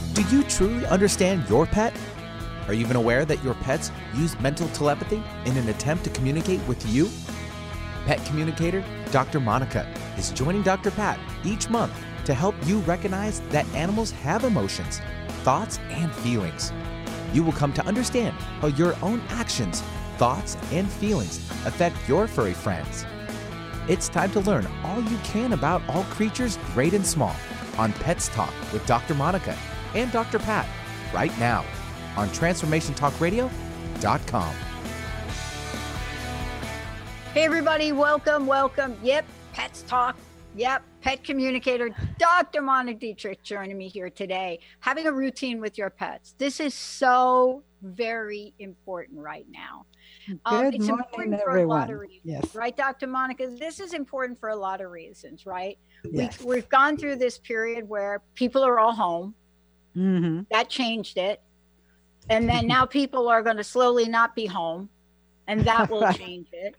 Do you truly understand your pet? Are you even aware that your pets use mental telepathy in an attempt to communicate with you? Pet communicator Dr. Monica is joining Dr. Pat each month to help you recognize that animals have emotions, thoughts, and feelings. You will come to understand how your own actions, thoughts, and feelings affect your furry friends. It's time to learn all you can about all creatures great and small on Pets Talk with Dr. Monica and Dr. Pat right now on TransformationTalkRadio.com. Hey everybody, welcome. Yep, Pets Talk. Yep, pet communicator Dr. Monica Dietrich joining me here today. Having a routine with your pets. This is so very important right now. Good morning, important for everyone. A lot of reasons, yes. Right, Dr. Monica? This is important for a lot of reasons, right? Yes. We've gone through this period where people are all home. Mm-hmm. That changed it. And then now people are going to slowly not be home, and that will change it.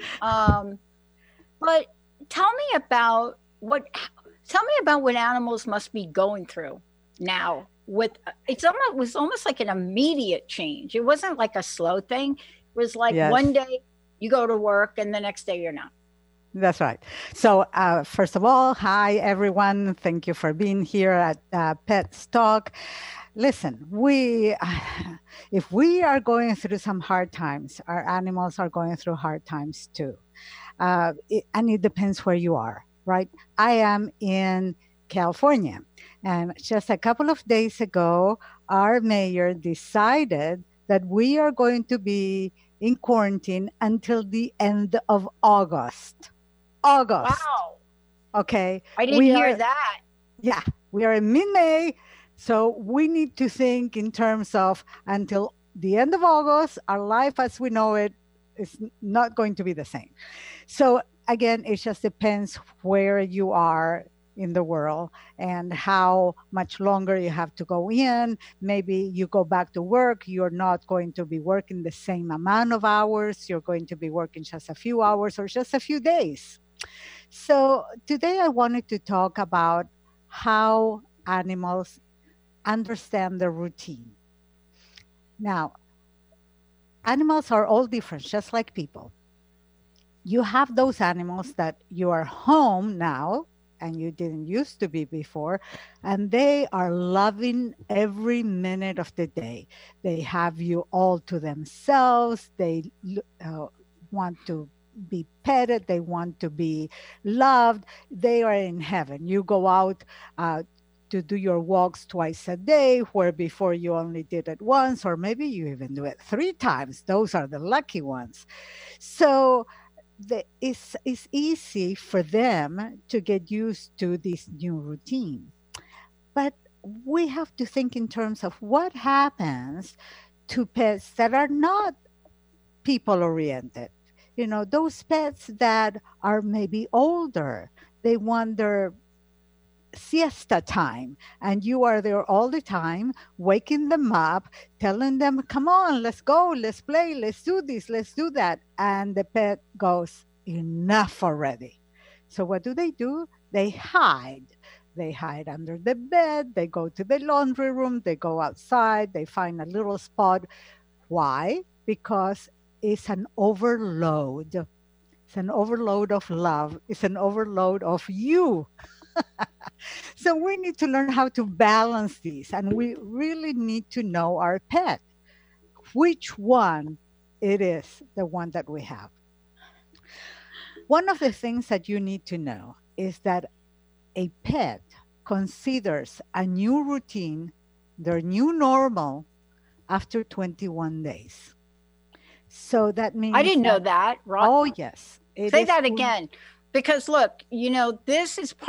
But tell me about what animals must be going through now. It was almost like an immediate change. It wasn't like a slow thing. It was like one day you go to work and the next day you're not. That's right. So first of all, hi everyone. Thank you for being here at Pets Talk. Listen, if we are going through some hard times, our animals are going through hard times too. And it depends where you are, right? I am in California. And just a couple of days ago, our mayor decided that we are going to be in quarantine until the end of August. Wow. Okay. I didn't hear that. Yeah, we are in mid-May. So we need to think in terms of until the end of August, our life as we know it is not going to be the same. So again, it just depends where you are in the world and how much longer you have to go in. Maybe you go back to work. You're not going to be working the same amount of hours. You're going to be working just a few hours or just a few days. So today I wanted to talk about how animals understand the routine. Now, animals are all different, just like people. You have those animals that you are home now and you didn't used to be before, and they are loving every minute of the day. They have you all to themselves. They want to be petted. They want to be loved. They are in heaven. You go out to do your walks twice a day, where before you only did it once, or maybe you even do it 3 times. Those are the lucky ones. So it's easy for them to get used to this new routine. But we have to think in terms of what happens to pets that are not people-oriented. You know, those pets that are maybe older, they want their siesta time, and you are there all the time waking them up, telling them, come on, let's go, let's play, let's do this, let's do that, and the pet goes, enough already. So what do? They hide under the bed, they go to the laundry room, they go outside, they find a little spot. Why? Because it's an overload. It's an overload of love. It's an overload of you. So we need to learn how to balance these, and we really need to know our pet, which one it is, the one that we have. One of the things that you need to know is that a pet considers a new routine their new normal after 21 days. So that means I didn't know that. Right? Oh, yes. Say that again. Because look, this is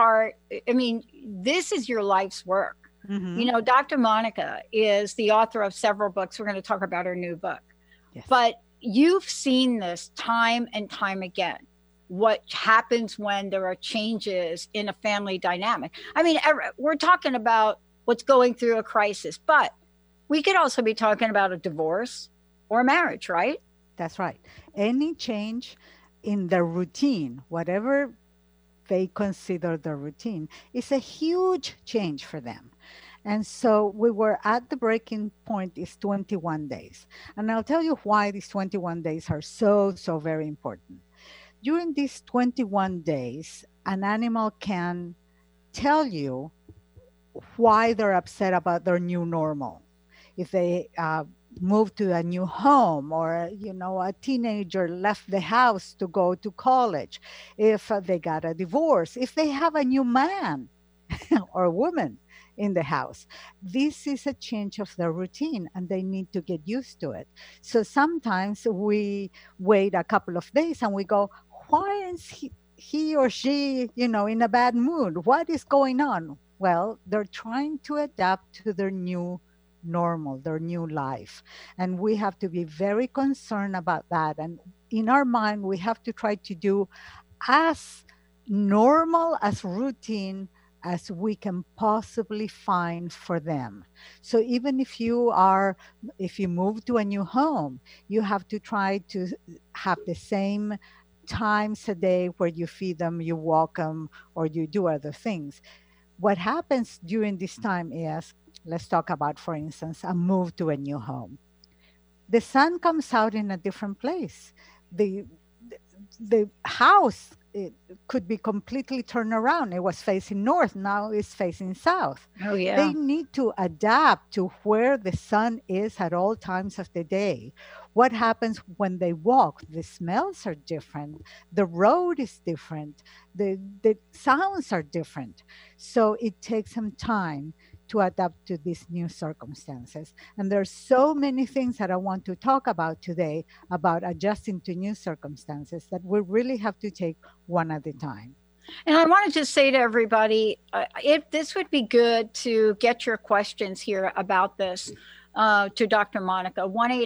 this is your life's work. Mm-hmm. Dr. Monica is the author of several books. We're going to talk about her new book. Yes. But you've seen this time and time again. What happens when there are changes in a family dynamic? I mean, we're talking about what's going through a crisis, but we could also be talking about a divorce or a marriage, right? That's right. Any change in the routine, whatever they consider the routine, is a huge change for them. And so we were at the breaking point is 21 days. And I'll tell you why these 21 days are so, so very important. During these 21 days, an animal can tell you why they're upset about their new normal. If they move to a new home, or a teenager left the house to go to college, if they got a divorce, if they have a new man or woman in the house, this is a change of their routine and they need to get used to it. So sometimes we wait a couple of days and we go, why is he or she in a bad mood? What is going on? Well, they're trying to adapt to their new normal, their new life. And we have to be very concerned about that. And in our mind, we have to try to do as normal, as routine as we can possibly find for them. So even if you move to a new home, you have to try to have the same times a day where you feed them, you walk them, or you do other things. What happens during this time is, let's talk about, for instance, a move to a new home. The sun comes out in a different place. The house, it could be completely turned around. It was facing north, now it's facing south. Oh, yeah. They need to adapt to where the sun is at all times of the day. What happens when they walk? The smells are different. The road is different. The sounds are different. So it takes some time to adapt to these new circumstances. And there's so many things that I want to talk about today about adjusting to new circumstances that we really have to take one at a time. And I want to just say to everybody, if this would be good to get your questions here about this to Dr. Monica,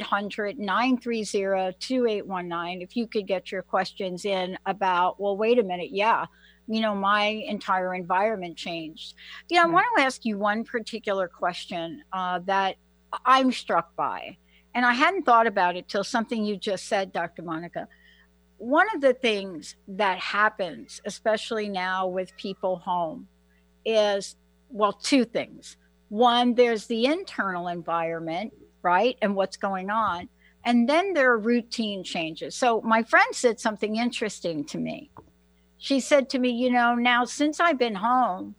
1-800-930-2819. If you could get your questions in about, well, wait a minute, yeah, my entire environment changed. I want to ask you one particular question that I'm struck by, and I hadn't thought about it till something you just said, Dr. Monica. One of the things that happens, especially now with people home, is, well, two things. One, there's the internal environment, right? And what's going on. And then there are routine changes. So my friend said something interesting to me. She said to me, now since I've been home,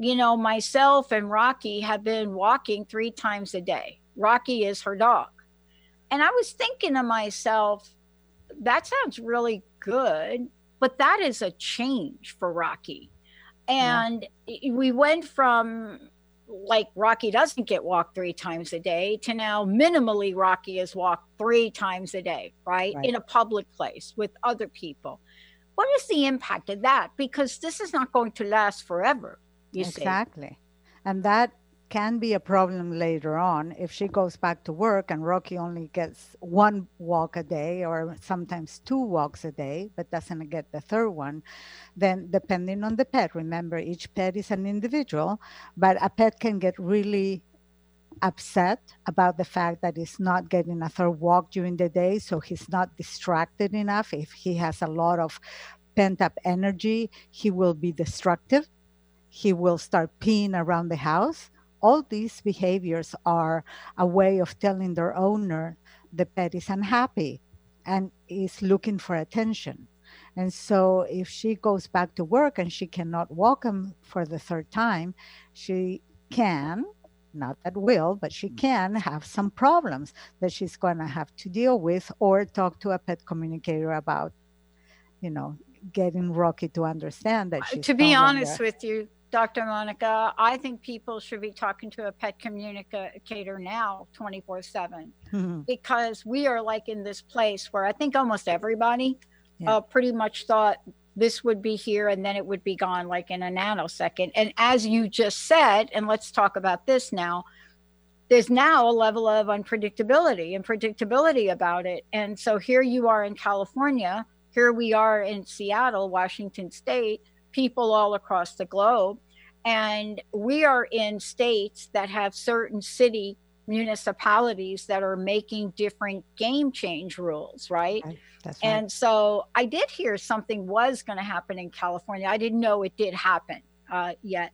myself and Rocky have been walking 3 times a day. Rocky is her dog. And I was thinking to myself, that sounds really good, but that is a change for Rocky. And we went from, like, Rocky doesn't get walked 3 times a day to now minimally Rocky is walked 3 times a day, right? In a public place with other people. What is the impact of that? Because this is not going to last forever, you see. Exactly. And that can be a problem later on if she goes back to work and Rocky only gets 1 walk a day, or sometimes 2 walks a day, but doesn't get the 3rd one. Then depending on the pet, remember each pet is an individual, but a pet can get really upset about the fact that he's not getting a 3rd walk during the day, so he's not distracted enough. If he has a lot of pent up energy, he will be destructive. He will start peeing around the house. All these behaviors are a way of telling their owner the pet is unhappy and is looking for attention. And so if she goes back to work and she cannot walk him for the 3rd time, she can, not that will, but she can have some problems that she's going to have to deal with, or talk to a pet communicator about, getting Rocky to understand that she's to be honest with you, Dr. Monica, I think people should be talking to a pet communicator now 24/7, because we are like in this place where I think almost everybody pretty much thought this would be here and then it would be gone like in a nanosecond. And as you just said, and let's talk about this now, there's now a level of unpredictability and predictability about it. And so here you are in California, here we are in Seattle, Washington State, people all across the globe. And we are in states that have certain city municipalities that are making different game change rules, right? That's right. And so I did hear something was going to happen in California. I didn't know it did happen yet.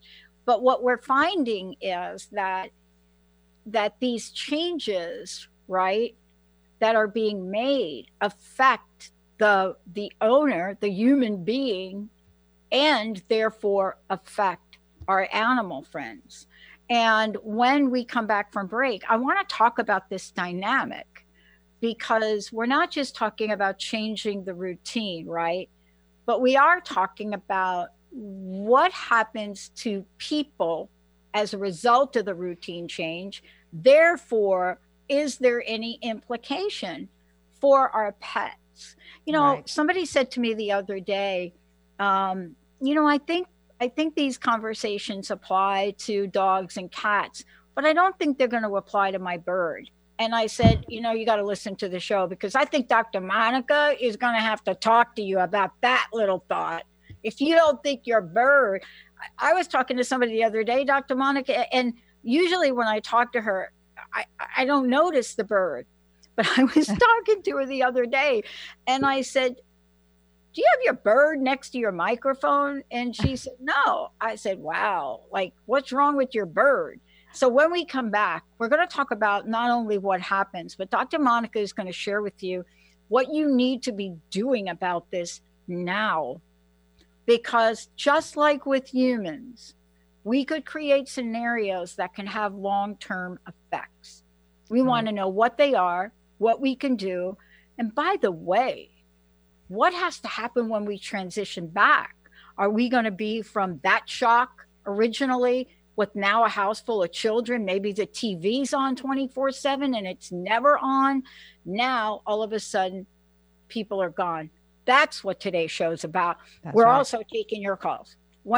But what we're finding is that these changes, right, that are being made affect the owner, the human being, and therefore affect our animal friends. And when we come back from break, I want to talk about this dynamic, because we're not just talking about changing the routine, right? But we are talking about what happens to people as a result of the routine change. Therefore, is there any implication for our pets? You know, Right. Somebody said to me the other day, I think these conversations apply to dogs and cats, but I don't think they're going to apply to my bird. And I said, you got to listen to the show, because I think Dr. Monica is going to have to talk to you about that little thought. If you don't think your bird, I was talking to somebody the other day, Dr. Monica, and usually when I talk to her, I don't notice the bird. But I was talking to her the other day, and I said, do you have your bird next to your microphone? And she said, no. I said, wow, like, what's wrong with your bird? So when we come back, we're going to talk about not only what happens, but Dr. Monica is going to share with you what you need to be doing about this now. Because just like with humans, we could create scenarios that can have long-term effects. We want to know what they are, what we can do. And by the way, what has to happen when we transition back? Are we going to be from that shock originally with now a house full of children? Maybe the TV's on 24/7 and it's never on. Now, all of a sudden, people are gone. That's what today's show's about. We're also taking your calls.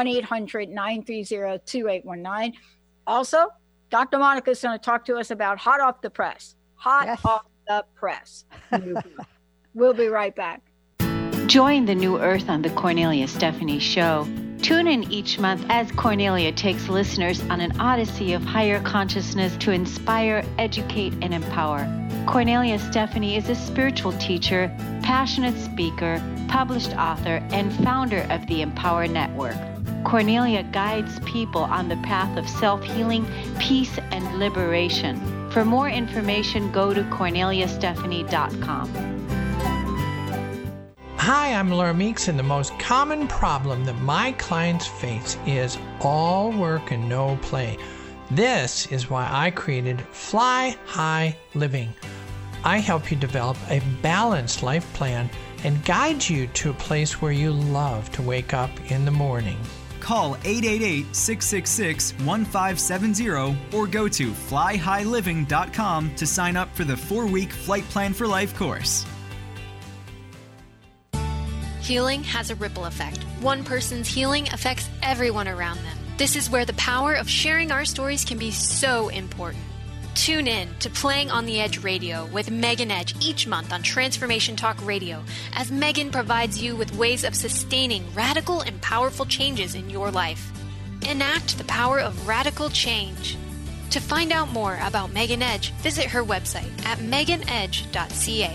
1-800-930-2819. Also, Dr. Monica is going to talk to us about Hot Off the Press. Off the Press. We'll be right back. Join the new earth on the Cornelia Stephanie Show. Tune in each month as Cornelia takes listeners on an odyssey of higher consciousness to inspire, educate, and empower. Cornelia Stephanie is a spiritual teacher, passionate speaker, published author, and founder of the Empower Network. Cornelia guides people on the path of self-healing, peace, and liberation. For more information, go to corneliastephanie.com. Hi, I'm Laura Meeks, and the most common problem that my clients face is all work and no play. This is why I created Fly High Living. I help you develop a balanced life plan and guide you to a place where you love to wake up in the morning. Call 888-666-1570 or go to flyhighliving.com to sign up for the 4-week Flight Plan for Life course. Healing has a ripple effect. One person's healing affects everyone around them. This is where the power of sharing our stories can be so important. Tune in to Playing on the Edge Radio with Megan Edge each month on Transformation Talk Radio, as Megan provides you with ways of sustaining radical and powerful changes in your life. Enact the power of radical change. To find out more about Megan Edge, visit her website at meganedge.ca.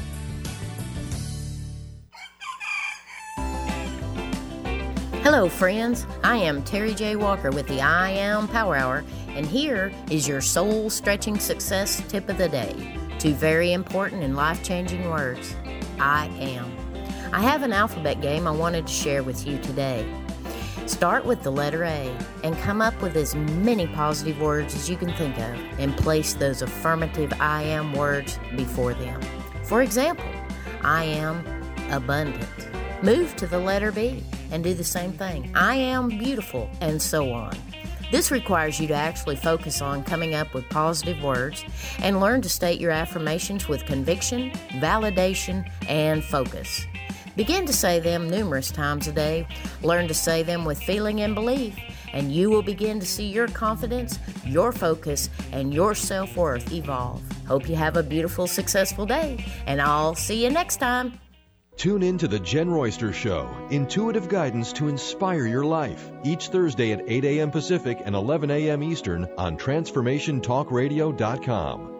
Hello, friends. I am Terry J. Walker with the I Am Power Hour, and here is your soul-stretching success tip of the day. 2 very important and life-changing words. I am. I have an alphabet game I wanted to share with you today. Start with the letter A and come up with as many positive words as you can think of and place those affirmative I am words before them. For example, I am abundant. Move to the letter B and do the same thing. I am beautiful, and so on. This requires you to actually focus on coming up with positive words and learn to state your affirmations with conviction, validation, and focus. Begin to say them numerous times a day. Learn to say them with feeling and belief, and you will begin to see your confidence, your focus, and your self-worth evolve. Hope you have a beautiful, successful day, and I'll see you next time. Tune in to The Jen Royster Show, intuitive guidance to inspire your life, each Thursday at 8 a.m. Pacific and 11 a.m. Eastern on TransformationTalkRadio.com.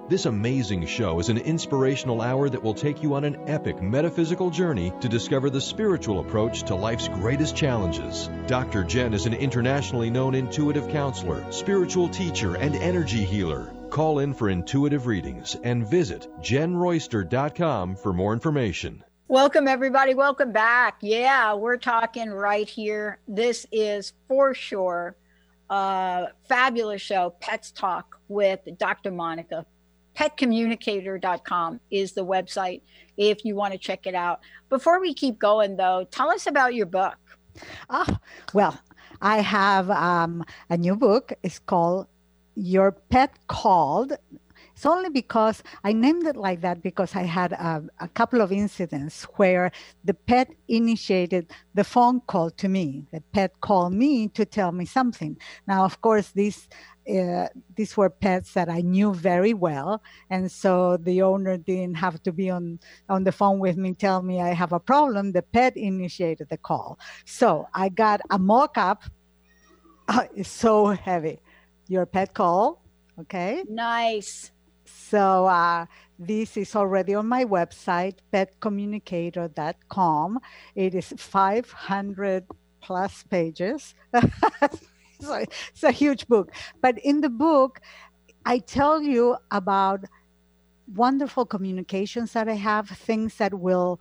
This amazing show is an inspirational hour that will take you on an epic metaphysical journey to discover the spiritual approach to life's greatest challenges. Dr. Jen is an internationally known intuitive counselor, spiritual teacher, and energy healer. Call in for intuitive readings and visit jenroyster.com for more information. Welcome, everybody. Welcome back. Yeah, we're talking right here. This is for sure a fabulous show, Pets Talk with Dr. Monica. Petcommunicator.com is the website if you want to check it out. Before we keep going, though, tell us about your book. Well, I have a new book. It's called Your Pet Called. It's only because I named it like that because I had a couple of incidents where the pet initiated the phone call to me. The pet called me to tell me something. Now, of course, these were pets that I knew very well. And so the owner didn't have to be on the phone with me, tell me I have a problem. The pet initiated the call. So I got a mock-up. It's so heavy. Your Pet Call. Okay. Nice. So this is already on my website, petcommunicator.com. It is 500 plus pages. So it's a huge book. But in the book, I tell you about wonderful communications that I have, things that will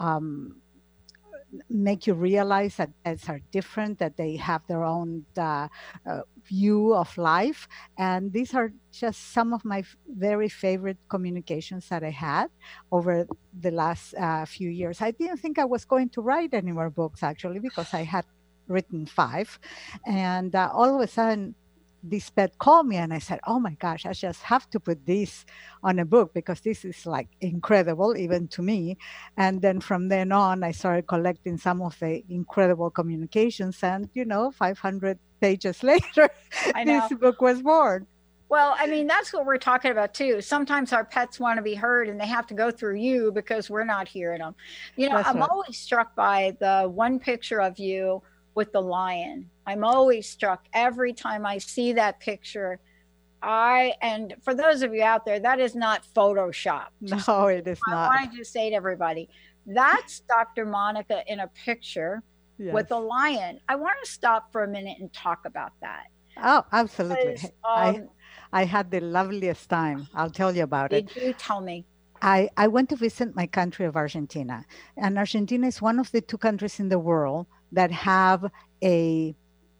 make you realize that pets are different, that they have their own view of life. And these are just some of my very favorite communications that I had over the last few years. I didn't think I was going to write any more books, actually, because I had written 5. And all of a sudden, this pet called me and I said, oh my gosh, I just have to put this on a book because this is like incredible, even to me. And then from then on, I started collecting some of the incredible communications. And, 500 pages later, this book was born. Well, I mean, that's what we're talking about, too. Sometimes our pets want to be heard and they have to go through you because we're not hearing them. I'm always struck by the one picture of you with the lion. I'm always struck every time I see that picture. And for those of you out there, that is not Photoshop. No, it is not. I wanted to say to everybody, that's Dr. Monica in a picture with a lion. I want to stop for a minute and talk about that. Oh, absolutely. Because, I had the loveliest time. I'll tell you about it. Did you? Tell me. I went to visit my country of Argentina. And Argentina is one of the 2 countries in the world that have a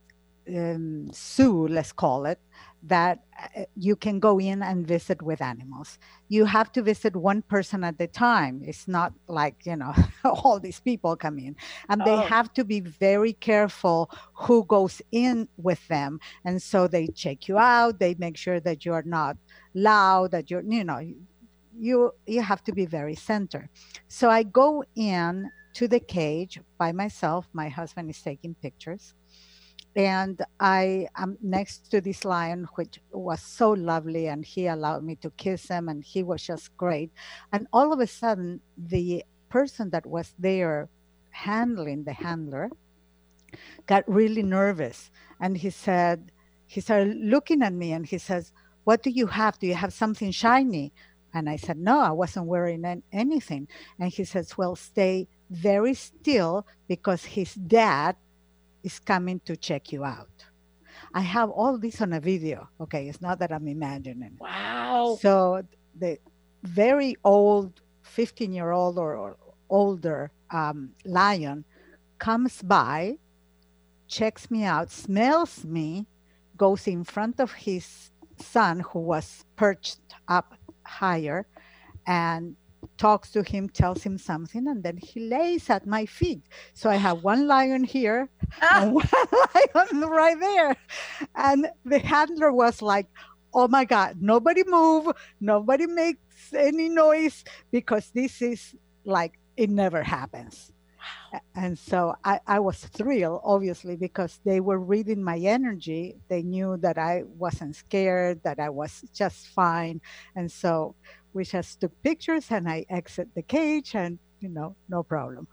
zoo, let's call it, that you can go in and visit with animals. You have to visit one person at a time. It's not like, all these people come in. And they have to be very careful who goes in with them. And so they check you out. They make sure that you're not loud, that you're, you have to be very centered. So I go in to the cage by myself. My husband is taking pictures. And I am next to this lion, which was so lovely. And he allowed me to kiss him. And he was just great. And all of a sudden, the person that was there handling the handler got really nervous. And he started looking at me and he says, what do you have? Do you have something shiny? And I said, no, I wasn't wearing anything. And he says, well, stay very still because his dad is coming to check you out. I have all this on a video. Okay, it's not that I'm imagining. Wow. So the very old 15-year-old or older lion comes by, checks me out, smells me, goes in front of his son who was perched up higher and talks to him, tells him something, and then he lays at my feet. So I have one lion here and one lion right there. And the handler was like, oh my God, nobody move, nobody makes any noise, because this is like, it never happens. Wow. And so I was thrilled, obviously, because they were reading my energy. They knew that I wasn't scared, that I was just fine. And so we just took pictures and I exit the cage and, no problem.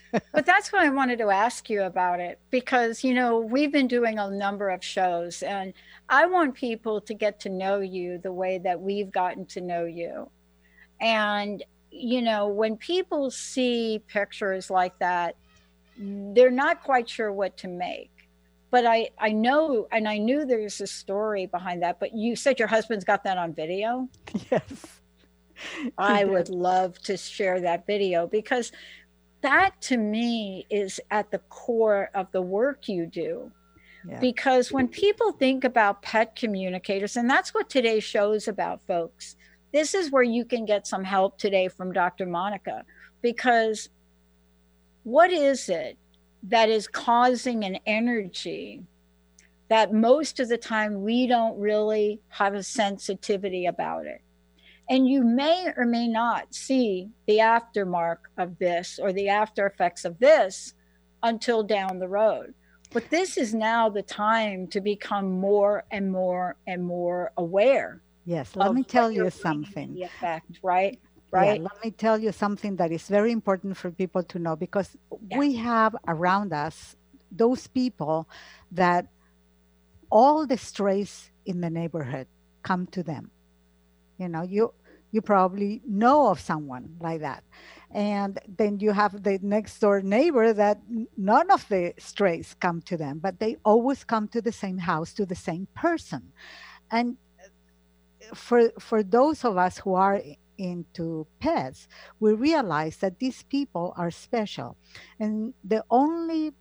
But that's what I wanted to ask you about it, because, we've been doing a number of shows, and I want people to get to know you the way that we've gotten to know you. And, when people see pictures like that, they're not quite sure what to make. But I know, and I knew there's a story behind that, but you said your husband's got that on video. Yes. I would love to share that video, because that to me is at the core of the work you do. Yeah. Because when people think about pet communicators, and that's what today's show is about, folks, this is where you can get some help today from Dr. Monica. Because what is it that is causing an energy that most of the time we don't really have a sensitivity about it? And you may or may not see the aftermark of this or the after effects of this until down the road. But this is now the time to become more and more and more aware. Yes, let me tell you something. The effect, right? Yeah, let me tell you something that is very important for people to know, because we have around us those people that all the strays in the neighborhood come to them. You probably know of someone like that. And then you have the next door neighbor that none of the strays come to them, but they always come to the same house, to the same person. And for those of us who are into pets, we realize that these people are special. And the only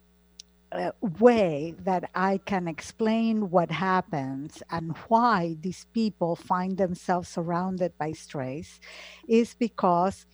way that I can explain what happens and why these people find themselves surrounded by strays is because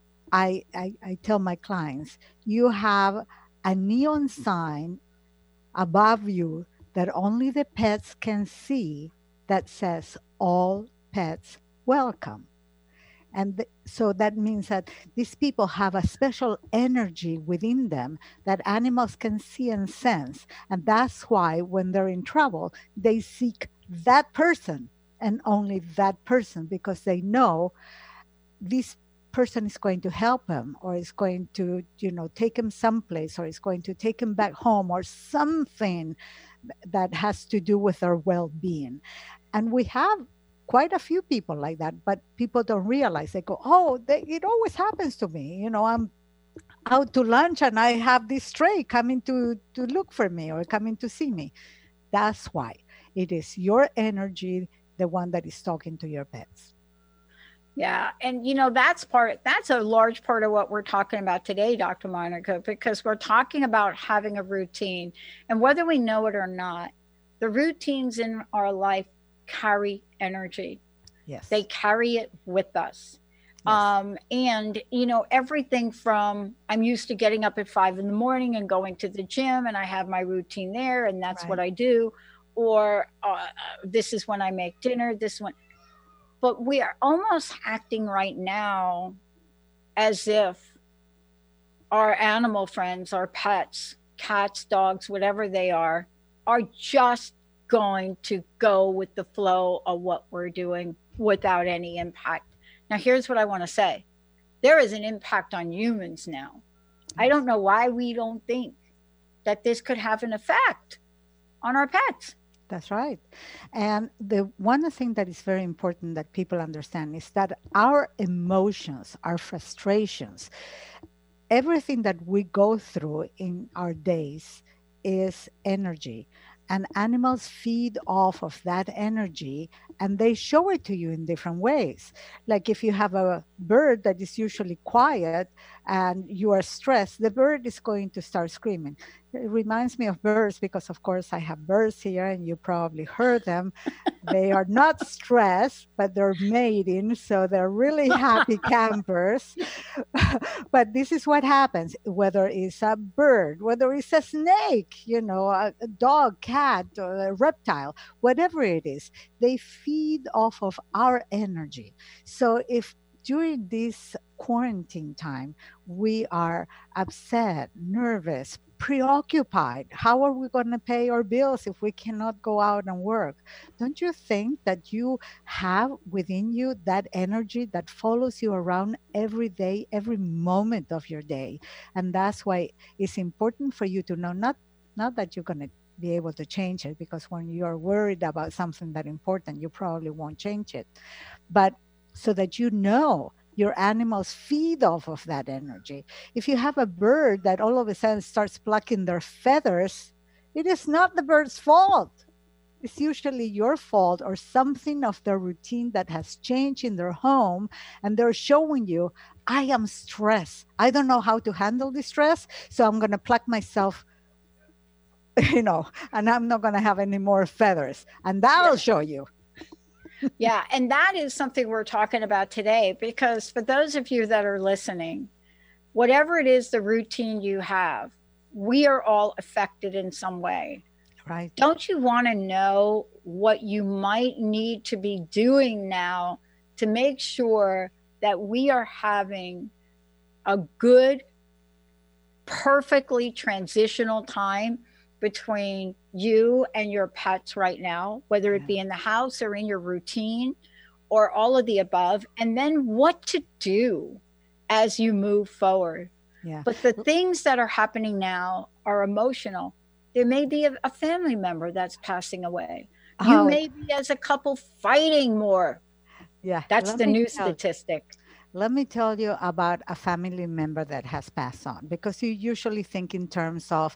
I tell my clients, you have a neon sign above you that only the pets can see that says all pets welcome. And so that means that these people have a special energy within them that animals can see and sense. And that's why when they're in trouble, they seek that person and only that person, because they know this person is going to help them, or is going to, take him someplace, or is going to take him back home, or something that has to do with their well-being. And we have quite a few people like that, but people don't realize. They go, it always happens to me. I'm out to lunch and I have this stray coming to look for me or coming to see me. That's why it is your energy, the one that is talking to your pets. Yeah. And, that's a large part of what we're talking about today, Dr. Monica, because we're talking about having a routine. And whether we know it or not, the routines in our life carry energy. Yes. They carry it with us. Yes. And, everything from, I'm used to getting up at 5 a.m. and going to the gym, and I have my routine there, and that's what I do. Or this is when I make dinner, this one. But we are almost acting right now as if our animal friends, our pets, cats, dogs, whatever they are just going to go with the flow of what we're doing without any impact. Now, here's what I want to say. There is an impact on humans now. I don't know why we don't think that this could have an effect on our pets. That's right. And the one thing that is very important that people understand is that our emotions, our frustrations, everything that we go through in our days is energy. And animals feed off of that energy, and they show it to you in different ways. Like if you have a bird that is usually quiet and you are stressed, the bird is going to start screaming. It reminds me of birds because, of course, I have birds here and you probably heard them. They are not stressed, but they're mating, so they're really happy campers. But this is what happens, whether it's a bird, whether it's a snake, a dog, cat, or a reptile, whatever it is, they feed off of our energy. So if during this quarantine time, we are upset, nervous, preoccupied. How are we going to pay our bills if we cannot go out and work? Don't you think that you have within you that energy that follows you around every day, every moment of your day? And that's why it's important for you to know, not that you're going to be able to change it, because when you're worried about something that important, you probably won't change it, but so that you know your animals feed off of that energy. If you have a bird that all of a sudden starts plucking their feathers, it is not the bird's fault. It's usually your fault or something of their routine that has changed in their home, and they're showing you, I am stressed. I don't know how to handle this stress, so I'm going to pluck myself, and I'm not going to have any more feathers, and that'll show you. Yeah, and that is something we're talking about today, because for those of you that are listening, whatever it is, the routine you have, we are all affected in some way. Right. Don't you want to know what you might need to be doing now to make sure that we are having a good, perfectly transitional time between you and your pets right now, whether it be in the house or in your routine or all of the above, and then what to do as you move forward. Yeah. But the things that are happening now are emotional. There may be a family member that's passing away. You may be, as a couple, fighting more. Yeah. That's the new statistic. Let me tell you about a family member that has passed on, because you usually think in terms of,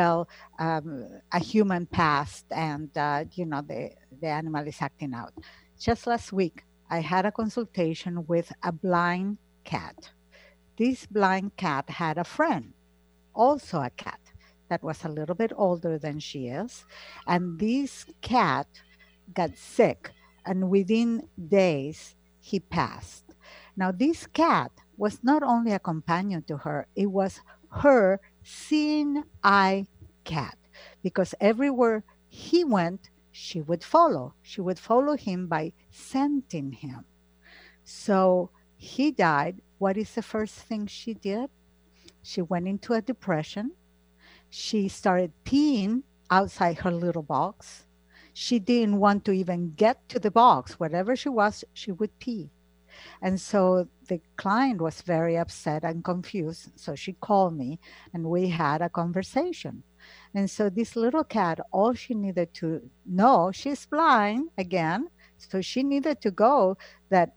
a human passed and, the animal is acting out. Just last week, I had a consultation with a blind cat. This blind cat had a friend, also a cat, that was a little bit older than she is. And this cat got sick, and within days, he passed. Now, this cat was not only a companion to her, it was her seeing eye cat, because everywhere he went, she would follow. She would follow him by scenting him. So he died. What is the first thing she did? She went into a depression. She started peeing outside her little box. She didn't want to even get to the box. Wherever she was, she would pee. And so the client was very upset and confused. So she called me and we had a conversation. And so this little cat, all she needed to know, she's blind again. So she needed to know that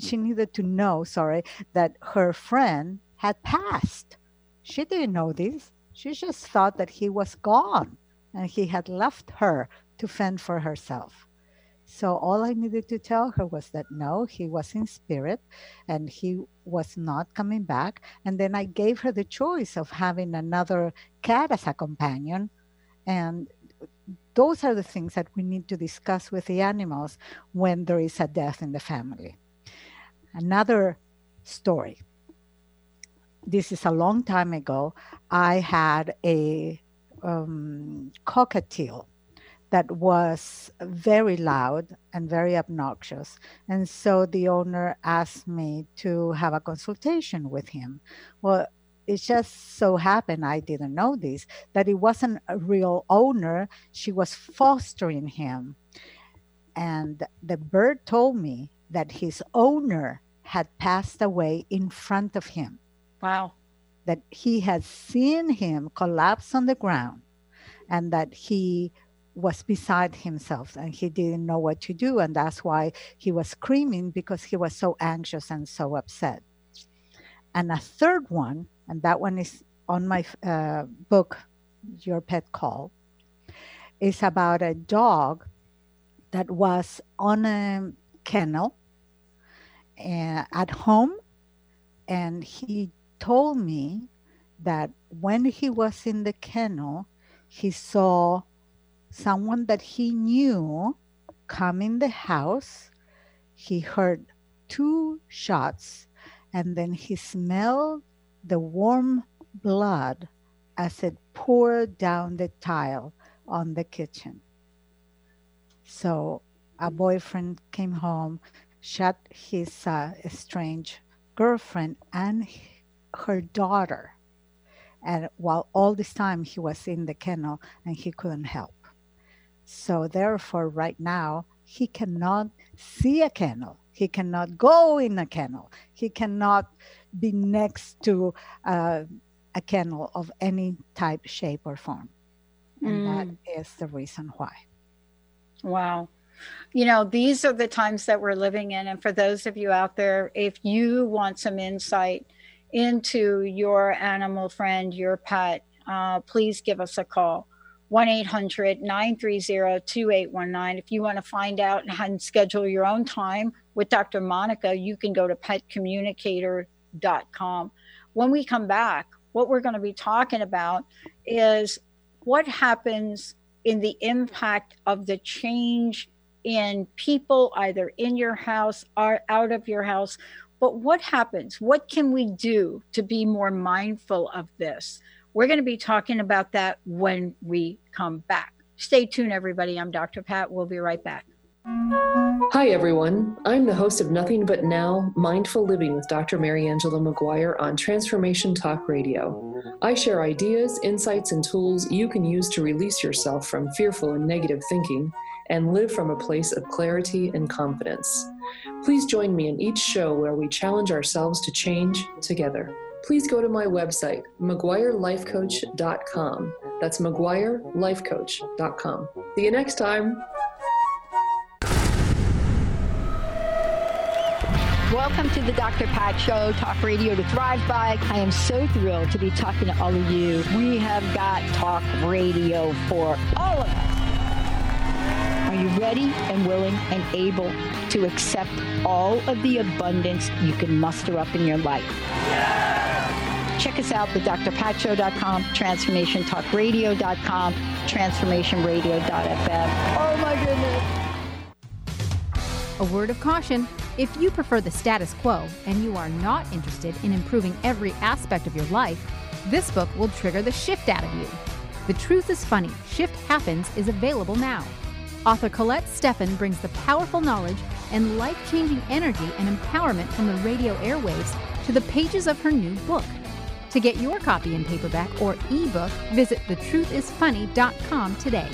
her friend had passed. She didn't know this. She just thought that he was gone and he had left her to fend for herself. So all I needed to tell her was that no, he was in spirit and he was not coming back. And then I gave her the choice of having another cat as a companion. And those are the things that we need to discuss with the animals when there is a death in the family. Another story. This is a long time ago. I had a cockatiel that was very loud and very obnoxious. And so the owner asked me to have a consultation with him. Well, it just so happened, I didn't know this, that it wasn't a real owner. She was fostering him. And the bird told me that his owner had passed away in front of him. Wow. That he had seen him collapse on the ground and that he was beside himself and he didn't know what to do. And that's why he was screaming, because he was so anxious and so upset. And a third one, and that one is on my book, Your Pet Call, is about a dog that was on a kennel at home. And he told me that when he was in the kennel, he saw someone that he knew come in the house. He heard 2 shots, and then he smelled the warm blood as it poured down the tile on the kitchen. So a boyfriend came home, shot his estranged girlfriend and her daughter. And while all this time he was in the kennel and he couldn't help. So therefore, right now, he cannot see a kennel. He cannot go in a kennel. He cannot be next to a kennel of any type, shape, or form. And that is the reason why. Wow. You know, these are the times that we're living in. And for those of you out there, if you want some insight into your animal friend, your pet, please give us a call. 1-800-930-2819. If you want to find out and schedule your own time with Dr. Monica, you can go to petcommunicator.com. When we come back, what we're going to be talking about is what happens in the impact of the change in people, either in your house or out of your house. But what happens? What can we do to be more mindful of this? We're going to be talking about that when we come back. Stay tuned, everybody. I'm Dr. Pat. We'll be right back. Hi, everyone. I'm the host of Nothing But Now, Mindful Living with Dr. Mary Angela McGuire on Transformation Talk Radio. I share ideas, insights, and tools you can use to release yourself from fearful and negative thinking and live from a place of clarity and confidence. Please join me in each show where we challenge ourselves to change together. Please go to my website, McGuireLifeCoach.com. That's McGuireLifeCoach.com. See you next time. Welcome to the Dr. Pat Show, Talk Radio to Thrive By. I am so thrilled to be talking to all of you. We have got talk radio for all of us. Are you ready and willing and able to accept all of the abundance you can muster up in your life? Yeah! Check us out at drpatshow.com, transformationtalkradio.com, transformationradio.fm. Oh my goodness. A word of caution. If you prefer the status quo and you are not interested in improving every aspect of your life, this book will trigger the shift out of you. The Truth is Funny, Shift Happens is available now. Author Colette Steffen brings the powerful knowledge and life-changing energy and empowerment from the radio airwaves to the pages of her new book. To get your copy in paperback or ebook, visit thetruthisfunny.com today.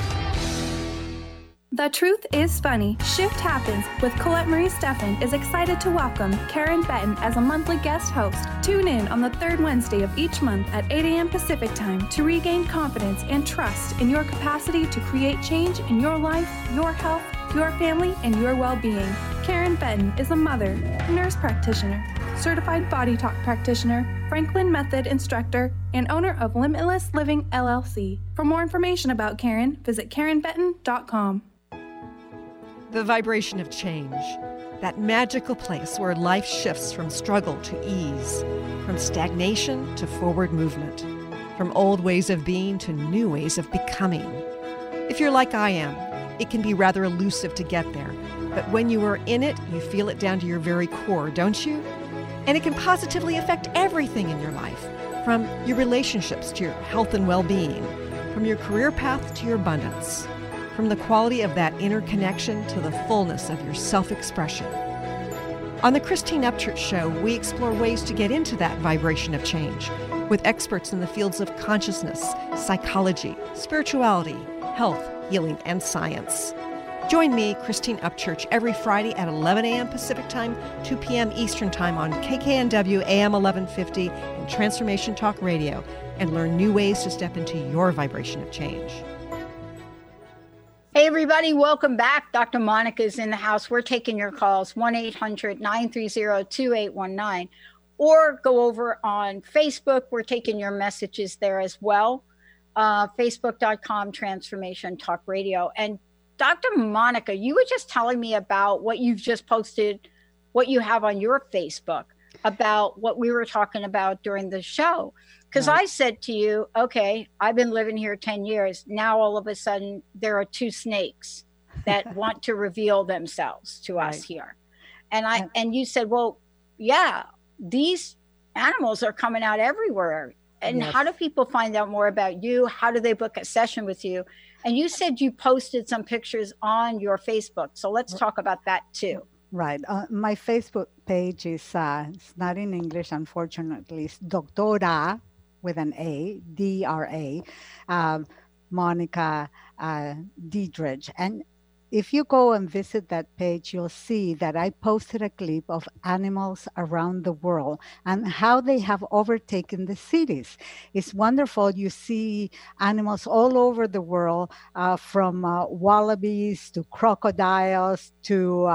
The Truth is Funny, Shift Happens with Colette Marie Steffen is excited to welcome Karen Benton as a monthly guest host. Tune in on the third Wednesday of each month at 8 a.m. Pacific Time to regain confidence and trust in your capacity to create change in your life, your health, your family, and your well-being. Karen Benton is a mother, nurse practitioner, certified body talk practitioner, Franklin Method instructor, and owner of Limitless Living LLC. For more information about Karen, visit KarenBenton.com. The vibration of change, that magical place where life shifts from struggle to ease, from stagnation to forward movement, from old ways of being to new ways of becoming. If you're like I am, it can be rather elusive to get there, but when you are in it, you feel it down to your very core, don't you? And it can positively affect everything in your life, from your relationships to your health and well-being, from your career path to your abundance, from the quality of that inner connection to the fullness of your self-expression. On the Christine Upchurch Show, we explore ways to get into that vibration of change with experts in the fields of consciousness, psychology, spirituality, health, healing, and science. Join me, Christine Upchurch, every Friday at 11 a.m. Pacific Time, 2 p.m. Eastern Time on KKNW AM 1150 and Transformation Talk Radio, and learn new ways to step into your vibration of change. Hey, everybody, welcome back. Dr. Monica is in the house. We're taking your calls, 1-800-930-2819, or go over on Facebook. We're taking your messages there as well. Facebook.com, Transformation Talk Radio. And Dr. Monica, you were just telling me about what you've just posted, what you have on your Facebook about what we were talking about during the show. Because I said to you, okay, I've been living here 10 years. Now, all of a sudden, there are two snakes that want to reveal themselves to us here. And you said, well, yeah, these animals are coming out everywhere. And how do people find out more about you? How do they book a session with you? And you said you posted some pictures on your Facebook. So let's talk about that too. Right. My Facebook page is, it's not in English, unfortunately. It's Doctora with an A, D-R-A, Monica Diedrich. And if you go and visit that page, you'll see that I posted a clip of animals around the world and how they have overtaken the cities. It's wonderful. You see animals all over the world, from wallabies to crocodiles to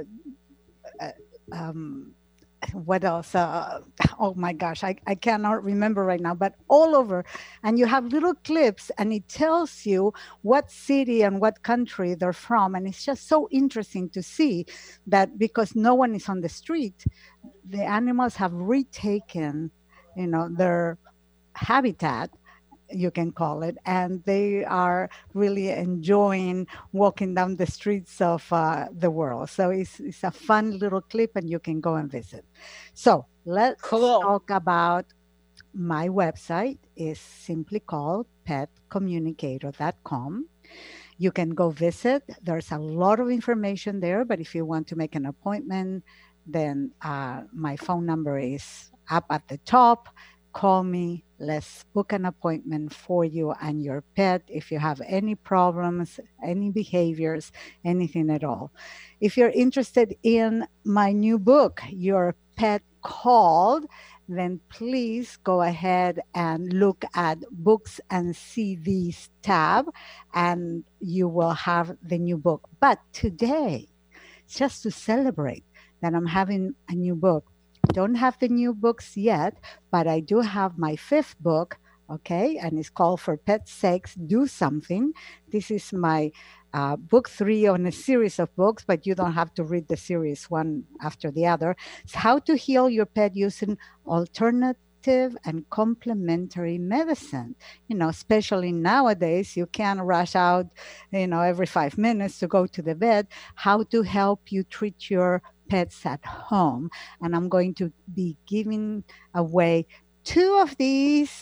what else? Oh my gosh, I cannot remember right now, but all over. And you have little clips and it tells you what city and what country they're from. And it's just so interesting to see that because no one is on the street, the animals have retaken, their habitat, you can call it, and they are really enjoying walking down the streets of the world. So it's a fun little clip and you can go and visit. So let's talk about my website. Is simply called petcommunicator.com. You can go visit. There's a lot of information there, but if you want to make an appointment, then my phone number is up at the top. Call me. Let's book an appointment for you and your pet if you have any problems, any behaviors, anything at all. If you're interested in my new book, Your Pet Called, then please go ahead and look at Books and CDs tab, and you will have the new book. But today, just to celebrate that I'm having a new book, don't have the new books yet, but I do have my 5th book, okay? And it's called For Pet's Sakes, Do Something. This is my book 3 on a series of books, but you don't have to read the series one after the other. It's how to heal your pet using alternative and complementary medicine. Especially nowadays, you can't rush out, every 5 minutes to go to the vet. How to help you treat your pets at home. And I'm going to be giving away 2 of these.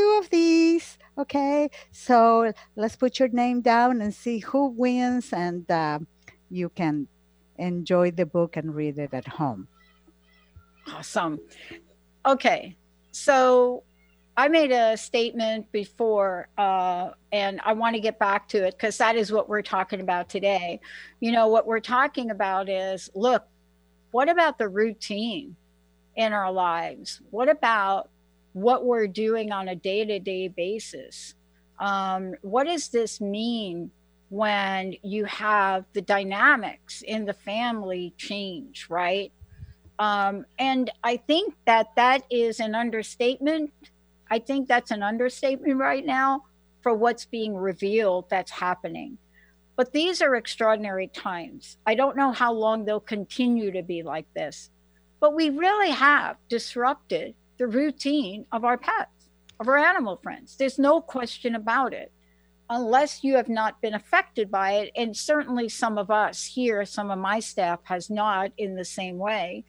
Okay, so let's put your name down and see who wins, and you can enjoy the book and read it at home. Awesome. Okay, so I made a statement before, and I want to get back to it because that is what we're talking about today. What we're talking about is, look, what about the routine in our lives? What about what we're doing on a day-to-day basis? What does this mean when you have the dynamics in the family change, right? And I think that is an understatement. I think that's an understatement right now for what's being revealed that's happening. But these are extraordinary times. I don't know how long they'll continue to be like this, but we really have disrupted the routine of our pets, of our animal friends. There's no question about it, unless you have not been affected by it. And certainly some of us here, some of my staff has not in the same way.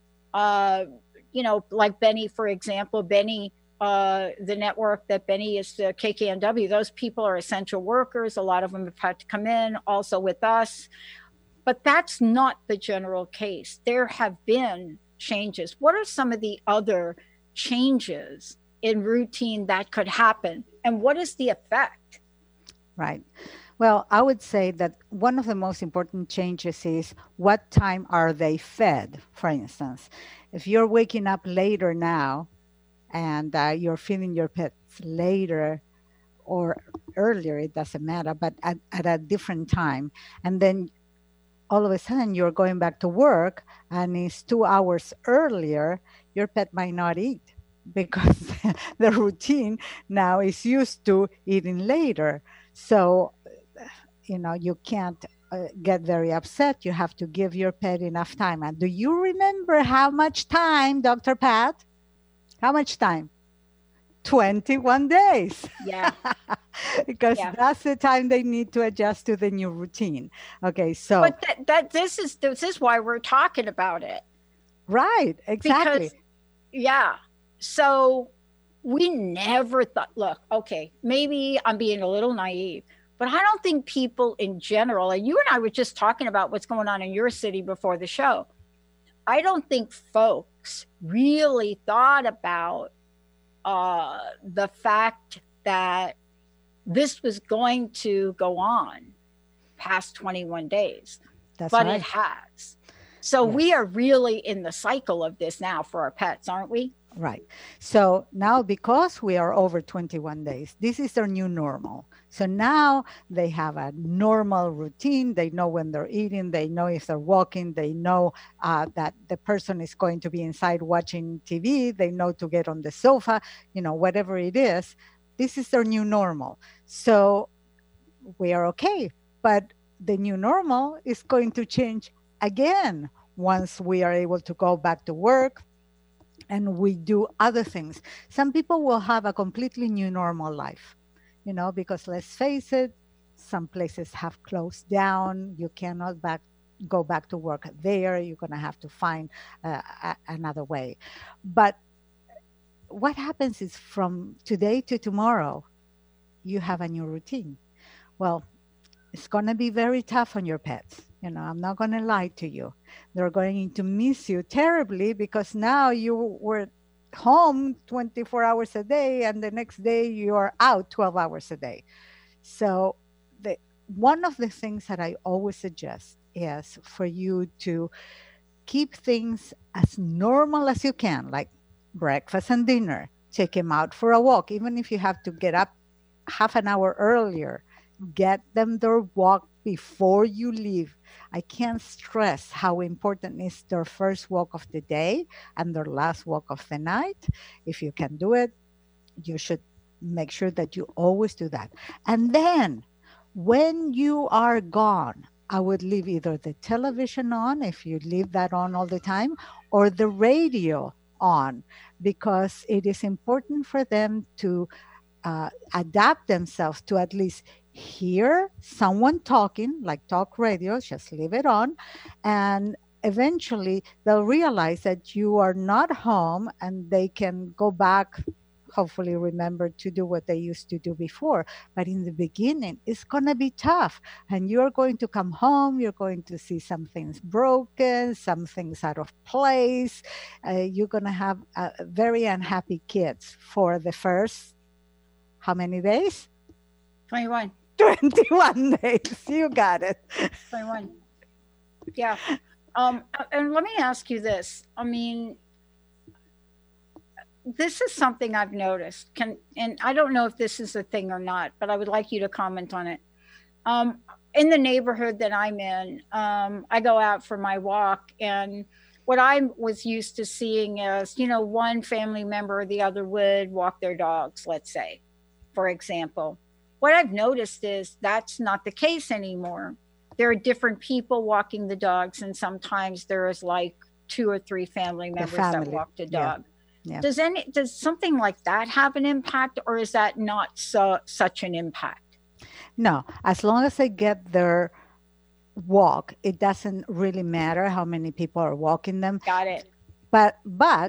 Like Benny, for example, the network that Benny is, the KKNW, those people are essential workers. A lot of them have had to come in also with us, but that's not the general case. There have been changes. What are some of the other changes in routine that could happen, and what is the effect? Right. Well, I would say that one of the most important changes is what time are they fed, for instance. If you're waking up later now, and you're feeding your pets later or earlier, it doesn't matter, but at a different time. And then all of a sudden you're going back to work and it's 2 hours earlier, your pet might not eat because the routine now is used to eating later. So, you can't get very upset. You have to give your pet enough time. And do you remember how much time, Dr. Pat? How much time? 21 days. Yeah. Because that's the time they need to adjust to the new routine. Okay, so. But this is why we're talking about it. Right, exactly. Because, so we never thought, look, okay, maybe I'm being a little naive, but I don't think people in general, and you and I were just talking about what's going on in your city before the show. I don't think folks really thought about the fact that this was going to go on past 21 days. That's but right. It has. So Yes. we are really in the cycle of this now for our pets, aren't we? Right. So now, because we are over 21 days, this is their new normal. So now they have a normal routine. They know when they're eating. They know if they're walking. They know that the person is going to be inside watching TV. They know to get on the sofa, whatever it is. This is their new normal. So we are okay. But the new normal is going to change again once we are able to go back to work and we do other things. Some people will have a completely new normal life, because let's face it, some places have closed down. You cannot go back to work there. You're going to have to find another way. But what happens is, from today to tomorrow, you have a new routine. Well, it's going to be very tough on your pets. I'm not going to lie to you. They're going to miss you terribly, because now you were home 24 hours a day and the next day you're out 12 hours a day. So one of the things that I always suggest is for you to keep things as normal as you can, like breakfast and dinner. Take them out for a walk, even if you have to get up half an hour earlier. Get them their walk before you leave. I can't stress how important is their first walk of the day and their last walk of the night. If you can do it, you should make sure that you always do that. And then when you are gone, I would leave either the television on, if you leave that on all the time, or the radio on, because it is important for them to adapt themselves to at least hear someone talking, like talk radio. Just leave it on, and eventually they'll realize that you are not home, and they can go back, hopefully remember to do what they used to do before. But in the beginning, it's going to be tough, and you're going to come home, you're going to see some things broken, some things out of place. You're going to have very unhappy kids for the first, how many days? 21. 21 days. You got it. 21. Yeah. And let me ask you this. I mean, this is something I've noticed. And I don't know if this is a thing or not, but I would like you to comment on it. In the neighborhood that I'm in, I go out for my walk, and what I was used to seeing is, one family member or the other would walk their dogs, let's say, for example. What I've noticed is that's not the case anymore. There are different people walking the dogs, and sometimes there is like 2 or 3 family members that walk the dog. Yeah. Does something like that have an impact, or is that not such an impact? No, as long as they get their walk, it doesn't really matter how many people are walking them. Got it. But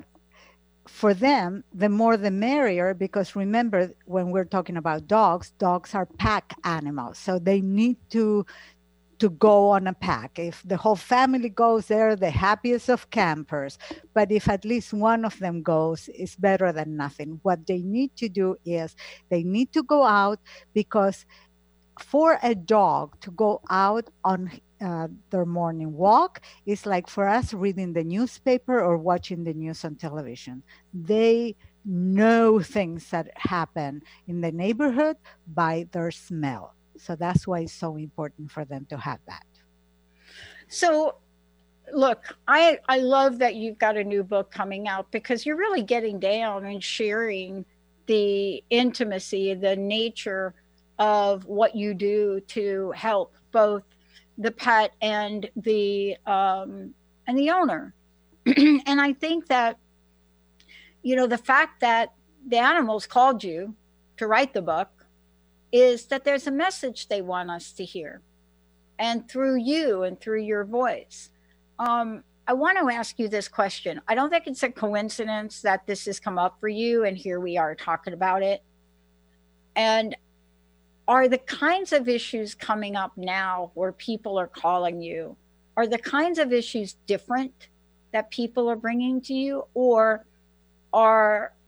for them, the more the merrier, because remember, when we're talking about dogs are pack animals. So they need to go on a pack. If the whole family goes there, the happiest of campers. But if at least one of them goes, it's better than nothing. What they need to do is they need to go out, because for a dog to go out on their morning walk is like for us reading the newspaper or watching the news on television. They know things that happen in the neighborhood by their smell. So that's why it's so important for them to have that. So look, I love that you've got a new book coming out, because you're really getting down and sharing the intimacy, the nature of what you do to help both the pet and the owner. And I think that, the fact that the animals called you to write the book is that there's a message they want us to hear. And through you and through your voice. I want to ask you this question. I don't think it's a coincidence that this has come up for you, and here we are talking about it. And are the kinds of issues coming up now where people are calling you, are the kinds of issues different that people are bringing to you, or are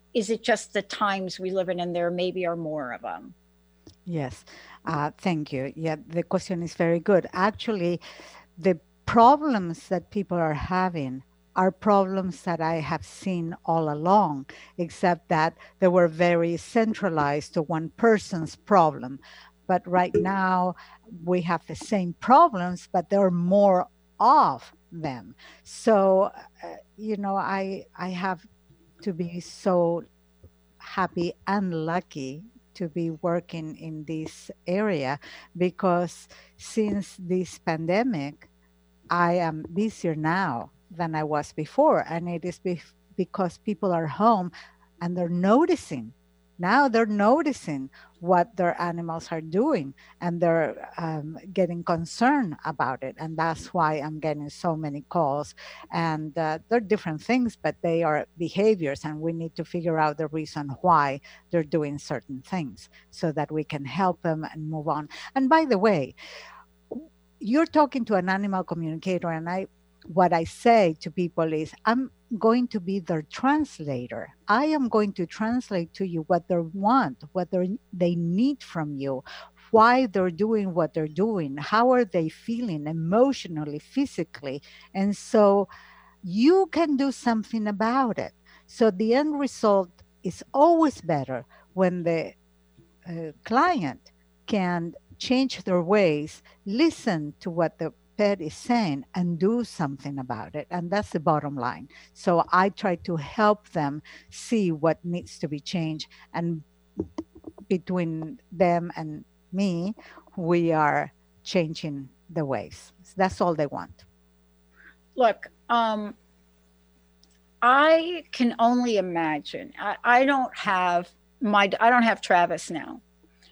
is it just the times we live in and there maybe are more of them? Yes, thank you. Yeah, the question is very good. Actually, the problems that people are having are problems that I have seen all along, except that they were very centralized to one person's problem. But right now, we have the same problems, but there are more of them. So, I have to be so happy and lucky to be working in this area, because since this pandemic, I am busier now than I was before. And it is because people are home and they're noticing. Now they're noticing what their animals are doing, and they're getting concerned about it. And that's why I'm getting so many calls. And they're different things, but they are behaviors, and we need to figure out the reason why they're doing certain things so that we can help them and move on. And by the way, you're talking to an animal communicator, and what I say to people is, I'm going to be their translator. I am going to translate to you what they want, what they need from you, why they're doing what they're doing, how are they feeling emotionally, physically. And so you can do something about it. So the end result is always better when the client can change their ways, listen to what the pet is saying, and do something about it. And that's the bottom line. So I try to help them see what needs to be changed. And between them and me, we are changing the ways. That's all they want. Look, I can only imagine. I don't have Travis now.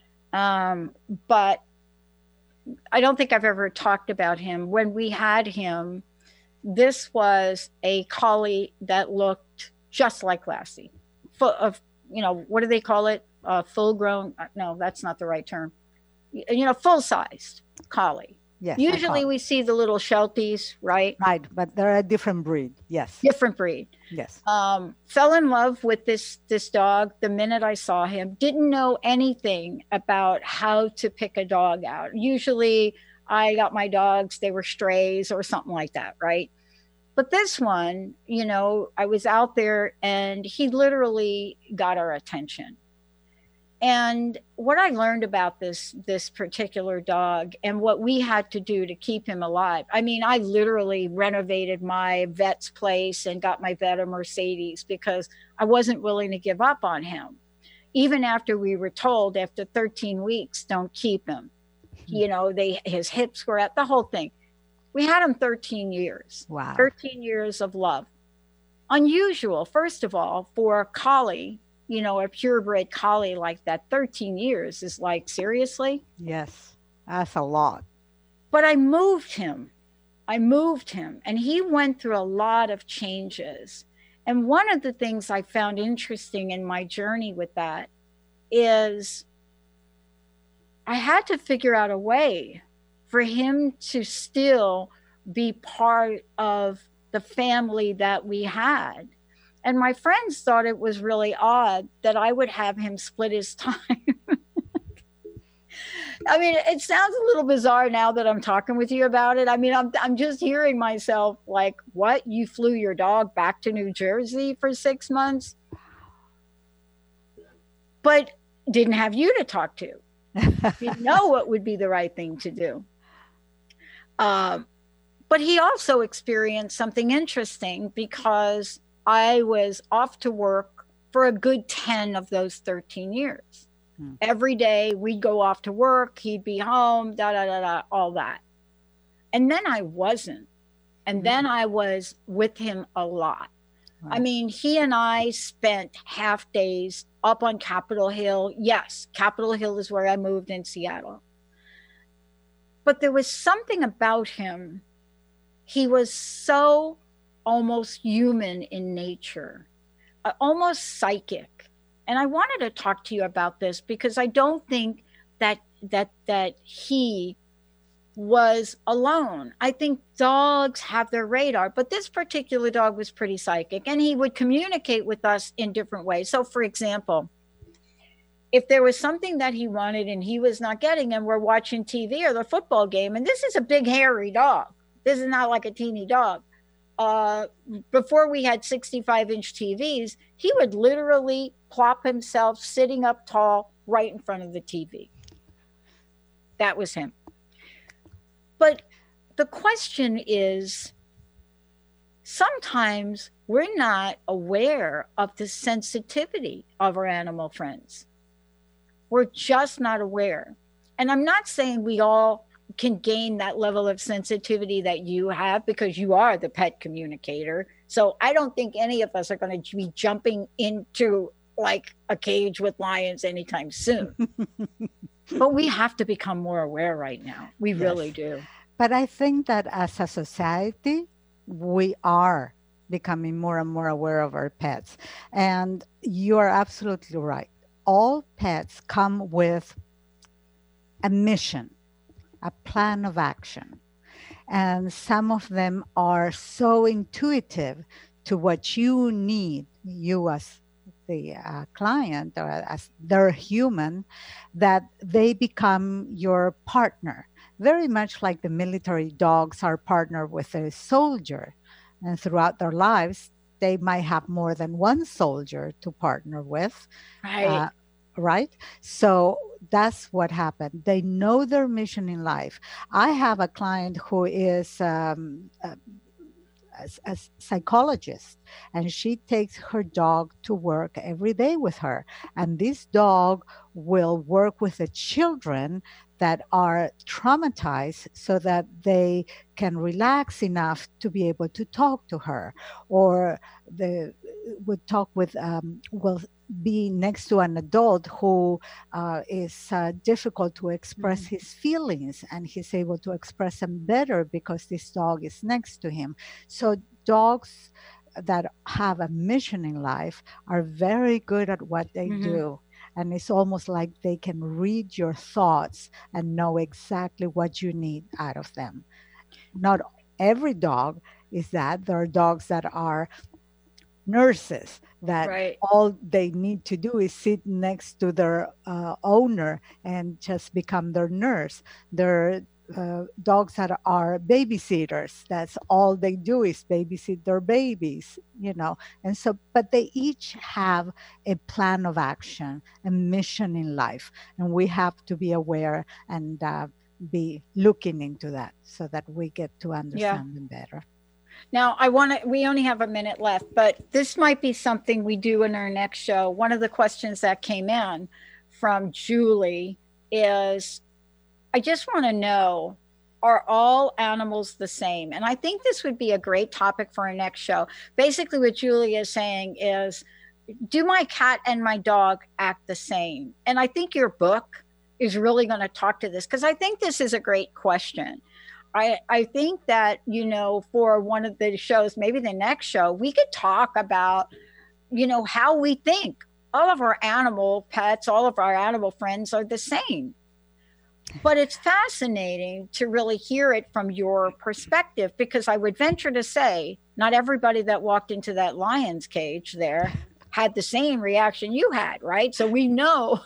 But I don't think I've ever talked about him. When we had him, this was a collie that looked just like Lassie. Full of, what do they call it? Full grown? No, that's not the right term. Full-sized collie. Yes. Usually we see the little Shelties, right? Right, but they're a different breed. Yes. Different breed. Yes. Fell in love with this dog the minute I saw him. Didn't know anything about how to pick a dog out. Usually I got my dogs, they were strays or something like that, right? But this one, I was out there and he literally got our attention. And what I learned about this particular dog and what we had to do to keep him alive. I mean, I literally renovated my vet's place and got my vet a Mercedes because I wasn't willing to give up on him. Even after we were told after 13 weeks, don't keep him. His hips were at the whole thing. We had him 13 years. Wow. 13 years of love. Unusual, first of all, for a collie. A purebred collie like that, 13 years is like, seriously? Yes, that's a lot. But I moved him, and he went through a lot of changes. And one of the things I found interesting in my journey with that is I had to figure out a way for him to still be part of the family that we had. And my friends thought it was really odd that I would have him split his time. I mean, it sounds a little bizarre now that I'm talking with you about it. I mean, I'm just hearing myself like, what? You flew your dog back to New Jersey for 6 months? But didn't have you to talk to. Didn't know what would be the right thing to do. But he also experienced something interesting because I was off to work for a good 10 of those 13 years. Every day we'd go off to work, he'd be home, all that. And then I wasn't. And then I was with him a lot. Right. I mean, he and I spent half days up on Capitol Hill. Yes, Capitol Hill is where I moved in Seattle. But there was something about him. He was so almost human in nature, almost psychic. And I wanted to talk to you about this because I don't think that he was alone. I think dogs have their radar, but this particular dog was pretty psychic, and he would communicate with us in different ways. So for example, if there was something that he wanted and he was not getting, and we're watching TV or the football game, and this is a big hairy dog. This is not like a teeny dog. Before we had 65-inch TVs, he would literally plop himself sitting up tall right in front of the TV. That was him. But the question is, sometimes we're not aware of the sensitivity of our animal friends. We're just not aware. And I'm not saying we all can gain that level of sensitivity that you have, because you are the pet communicator. So I don't think any of us are going to be jumping into like a cage with lions anytime soon. But we have to become more aware right now. We really do. But I think that as a society, we are becoming more and more aware of our pets. And you are absolutely right. All pets come with a mission, a plan of action. And some of them are so intuitive to what you need, you as the client or as their human, that they become your partner. Very much like the military dogs are partnered with a soldier. And throughout their lives, they might have more than one soldier to partner with. Right. Right? So that's what happened. They know their mission in life. I have a client who is a psychologist, and she takes her dog to work every day with her. And this dog will work with the children that are traumatized so that they can relax enough to be able to talk to her, or they would talk with, will be next to an adult who is difficult to express his feelings, and he's able to express them better because this dog is next to him. So dogs that have a mission in life are very good at what they do. And it's almost like they can read your thoughts and know exactly what you need out of them. Not every dog is that. There are dogs that are nurses, that all they need to do is sit next to their owner and just become their nurse. There are dogs that are babysitters. That's all they do is babysit their babies, you know. And so, but they each have a plan of action, a mission in life. And we have to be aware and be looking into that so that we get to understand them better. Now, we only have a minute left, but this might be something we do in our next show. One of the questions that came in from Julie is, I just want to know, are all animals the same? And I think this would be a great topic for our next show. Basically, what Julie is saying is, do my cat and my dog act the same? And I think your book is really going to talk to this, because I think this is a great question. I think that, you know, for one of the shows, maybe the next show, we could talk about, you know, how we think. All of our animal pets, all of our animal friends are the same. But it's fascinating to really hear it from your perspective, because I would venture to say not everybody that walked into that lion's cage there had the same reaction you had, right? So we know,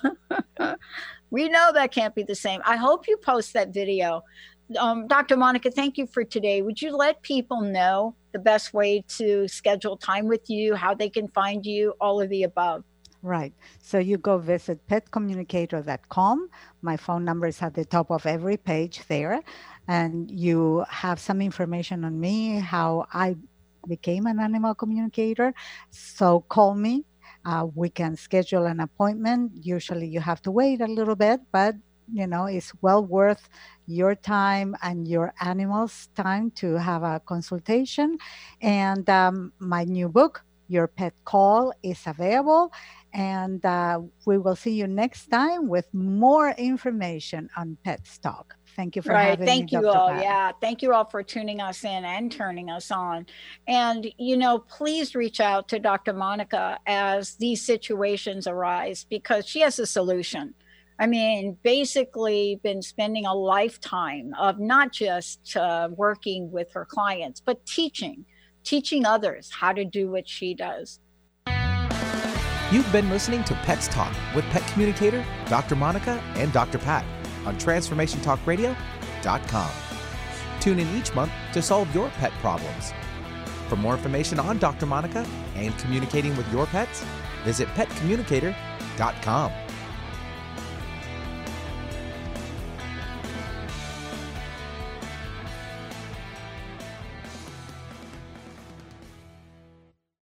we know that can't be the same. I hope you post that video. Dr. Monica, thank you for today. Would you let people know the best way to schedule time with you, how they can find you, all of the above? Right. So you go visit petcommunicator.com. My phone number is at the top of every page there. And you have some information on me, how I became an animal communicator. So call me. We can schedule an appointment. Usually you have to wait a little bit, but you know, it's well worth your time and your animal's time to have a consultation. And my new book, Your Pet Call, is available. And we will see you next time with more information on Pet Talk. Thank you for having me, Dr. All. Pat. Yeah, thank you all for tuning us in and turning us on. And, you know, please reach out to Dr. Monica as these situations arise, because she has a solution. I mean, basically been spending a lifetime of not just working with her clients, but teaching others how to do what she does. You've been listening to Pets Talk with pet communicator Dr. Monica and Dr. Pat on TransformationTalkRadio.com. Tune in each month to solve your pet problems. For more information on Dr. Monica and communicating with your pets, visit PetCommunicator.com.